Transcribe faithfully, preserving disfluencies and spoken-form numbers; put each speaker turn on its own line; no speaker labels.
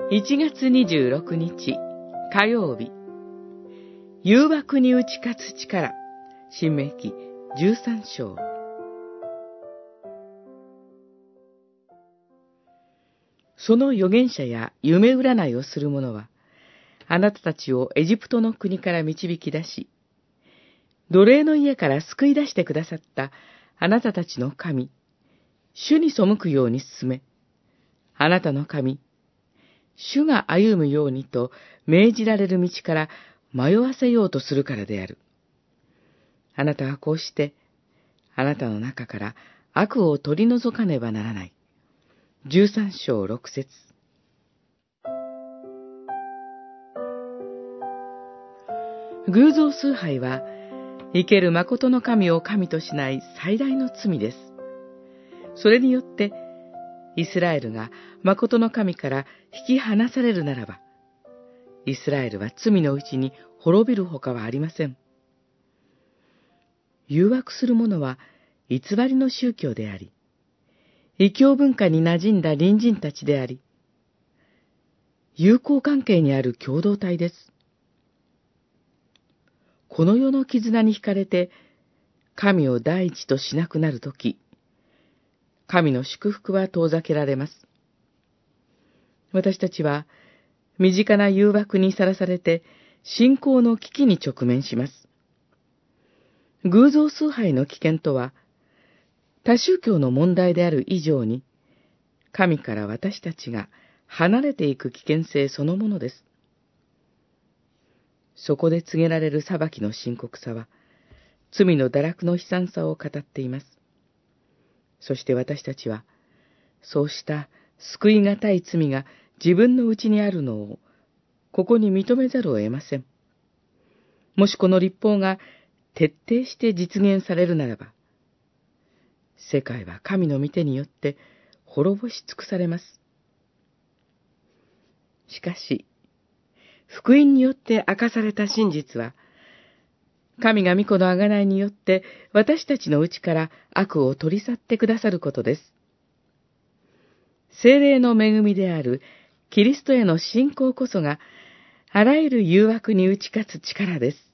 いちがつにじゅうろくにち火曜日、誘惑に打ち勝つ力、申命記じゅうさんしょう。その預言者や夢占いをする者は、あなたたちをエジプトの国から導き出し、奴隷の家から救い出してくださったあなたたちの神、主に背くように進め、あなたの神、主が歩むようにと命じられる道から迷わせようとするからである。あなたはこうして、あなたの中から悪を取り除かねばならない。じゅうさんしょうろくせつ。偶像崇拝は、生ける誠の神を神としない最大の罪です。それによって、イスラエルが誠の神から引き離されるならば、イスラエルは罪のうちに滅びるほかはありません。誘惑する者は偽りの宗教であり、異教文化に馴染んだ隣人たちであり、友好関係にある共同体です。この世の絆に惹かれて、神を第一としなくなるとき、神の祝福は遠ざけられます。私たちは、身近な誘惑にさらされて、信仰の危機に直面します。偶像崇拝の危険とは、他宗教の問題である以上に、神から私たちが離れていく危険性そのものです。そこで告げられる裁きの深刻さは、罪の堕落の悲惨さを語っています。そして私たちは、そうした救いがたい罪が自分のうちにあるのを、ここに認めざるを得ません。もしこの律法が徹底して実現されるならば、世界は神の御手によって滅ぼし尽くされます。しかし、福音によって明かされた真実は、神が御子の贖いによって私たちのうちから悪を取り去ってくださることです。聖霊の恵みであるキリストへの信仰こそが、あらゆる誘惑に打ち勝つ力です。